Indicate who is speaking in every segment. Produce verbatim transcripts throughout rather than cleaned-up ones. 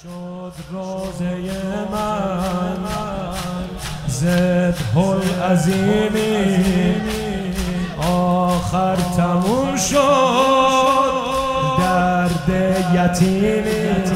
Speaker 1: شد روزه من زده العظیمی، آخر تموم شد درد یتیمی،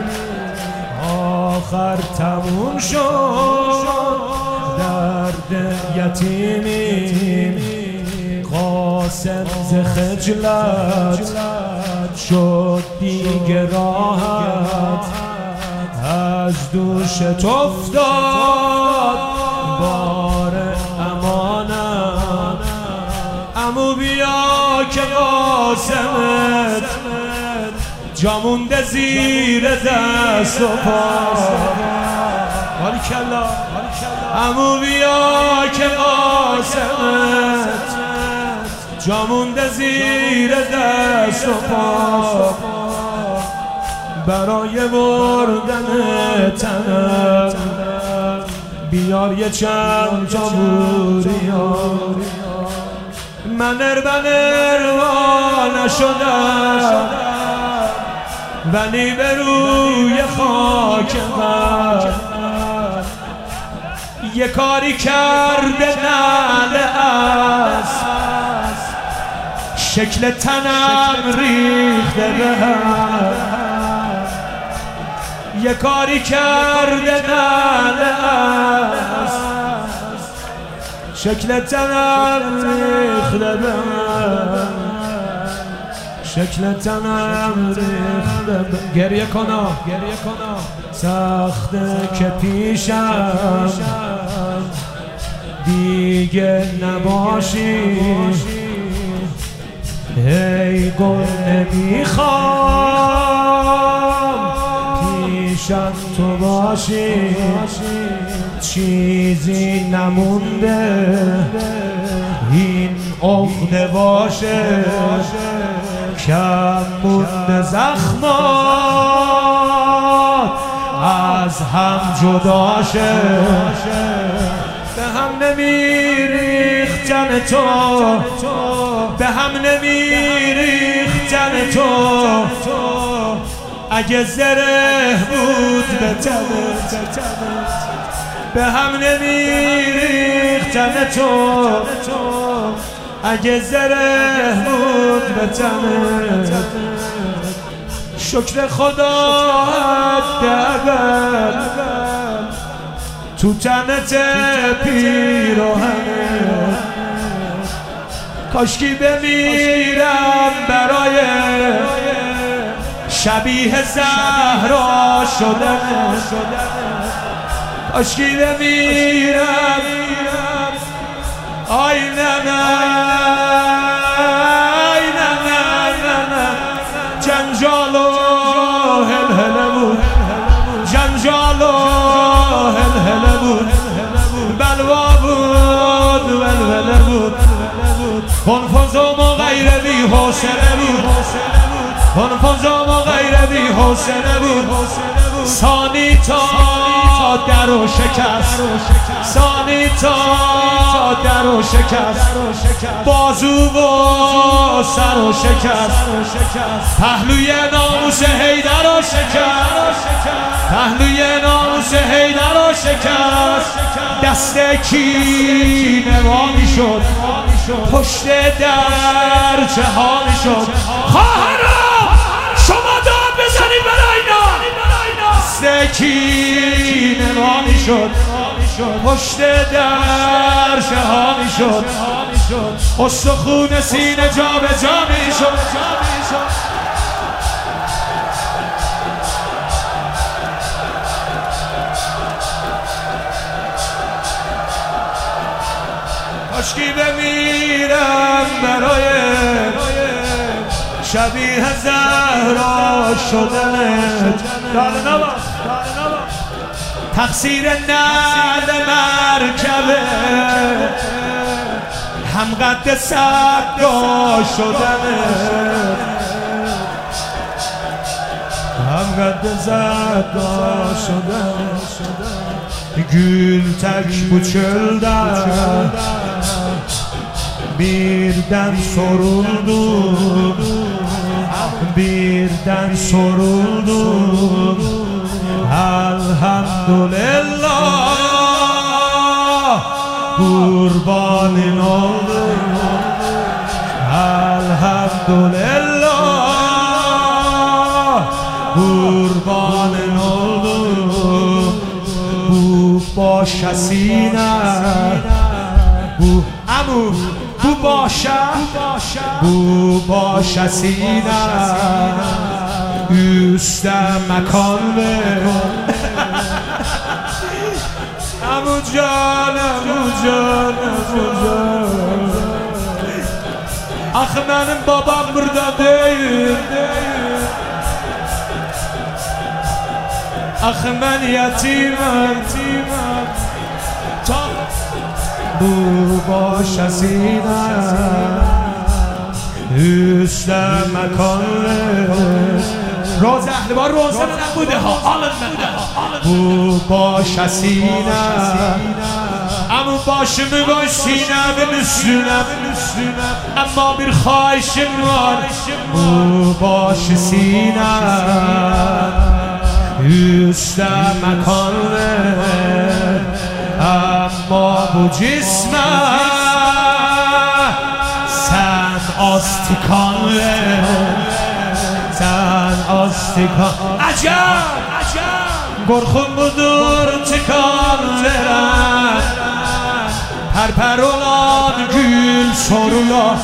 Speaker 1: آخر تموم شد درد یتیمی. قاسم ز خجلت شد دیگه راحت، از دوشت افتاد بار امانت. عمو بیا که قاسمت جا مونده زیر دست و پا. باریکلا. عمو بیا که قاسمت جا مونده زیر دست و پا، برای بردن تنم بیار یه چند تا بوریا. من اربا نشدم ولی به روی خاک من یه کاری کرده نعل است، شکل تنم ریخته به هم. یه کاری کرده نعل است، شکل تنم ریخته به هم، شکل تنم ریخته به. گریه کنا گریه کنا سخته که پیشم دیگه نباشی، ای گل نمیخوام پیشم تو باشی. چیزی نمونده این عقده باشه، کم مونده زخمات از هم جدا شه. به هم نمیریختن تو، به هم نمیریختن تو، اگه زره بود به تنت. به هم نمیریختن تو، اگه زره بود به تنت. شکر خدا حداقل تو تنت پیراهنه، کاشکی بمیرم برای شبیه زهرا شدن، کاشکی بمیرم آی نه نه آی نه نه نه. جنجال و هلهله بود، جنجال و هلهله بود، بلوا بود ولوله بود، کنفوزم و غیر بی حوصله بود، کنفوزم و غیر بی حوصله بود. ثانی تا در و شکست، ثانی تا در و شکست، بازو و سر و شکست، پهلوی ناموس حیدر و شکست، پهلوی ناموس حیدر و شکست. دست کینه وامی شد، پشت در چه حالی شد. خواهرام شما داد بزنید برای اینا. دست کینه وامی شد، پشت در چه حالی شد. استخون سینه جا به جا می شد. کاشکی بمیرم برای شبیه زهرا شدنت. داره نبا تقصیر نعل مرکبه، هم قد سقا شدنت، هم قد سقا شدنت. Gül tek bu çölden birden soruldum, birden soruldum. الحمدلله قربان oldum elhamdülillah قربان oldum bu başasına bu amu bu başa bu başasına üstte mekan ver amu can amu can amu can axı mənim babam burada deyil axı mən yetiməm bu başasına üstte mekan ver روز اهل بار روزن نبوده ها alınmadı bu başasına ama başımı koy sinemin üstüne ama bir xahişim var bu başasına üstte mekan ver ama bu cisme sen astikan ver sen astikan acab korkum budur tikan veren perper olan gül sorula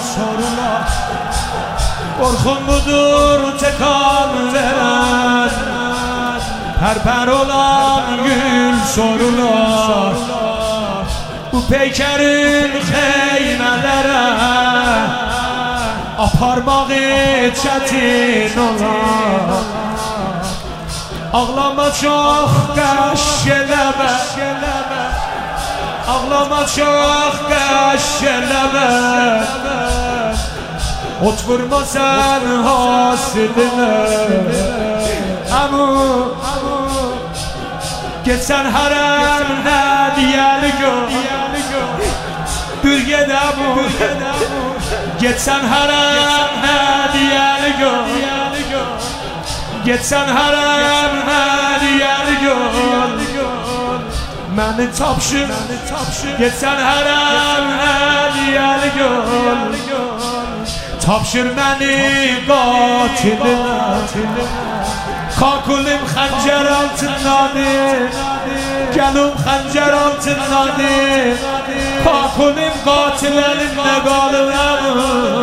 Speaker 1: korkum budur tikan veren perper olan gül sorula bu peykerin xeymelere aparmağı çətin olar ağlama çox qəş eləmə ağlama çox qəş eləmə ot vurma sən hasilinə əmu getsən hərəm hədiyəli gör bir gedəmu getsən hərəm hədiyəli gör getsən hərəm hədiyəli gör məni tapşır getsən hərəm hədiyəli gör tapşır məni qatilinə kakulum xəncər altındadır gəlum xəncər altındadır kakulum qatilərimdə qalırəm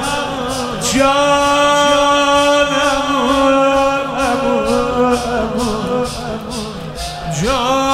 Speaker 1: canım Can